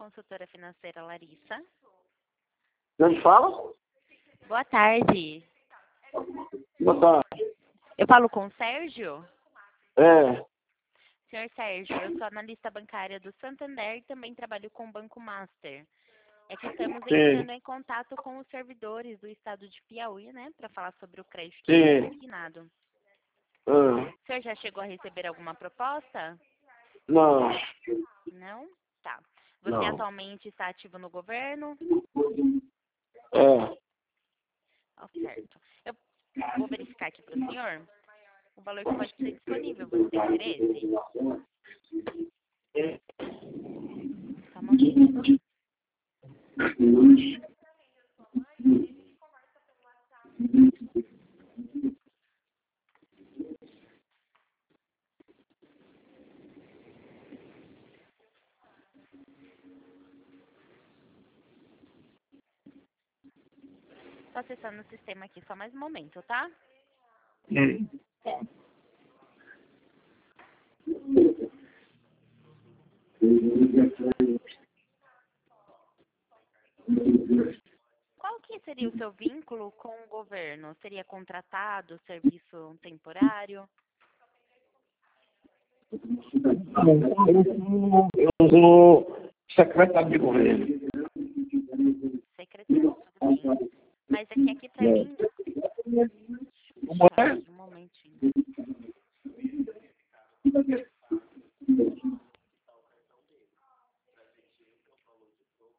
consultora financeira Larissa. De onde fala? Boa tarde. Boa tarde. Eu falo com o Sérgio? É, Senhor Sérgio, eu sou analista bancária do Santander e também trabalho com o Banco Master. É que estamos entrando em contato com os servidores do estado de Piauí, né, para falar sobre o crédito consignado. O senhor já chegou a receber alguma proposta? não, Não? Tá. Você Não. atualmente está ativo no governo? é, Ó, certo. Eu vou verificar aqui para o senhor o valor que pode ser disponível. Você tem interesse? Só um momentinho. Estou acessando o sistema aqui, só mais um momento, tá? Qual que seria o seu vínculo com o governo? Seria contratado, serviço temporário? eu sou secretário de governo. Secretário, tudo bem. Mas aqui para mim... Como é?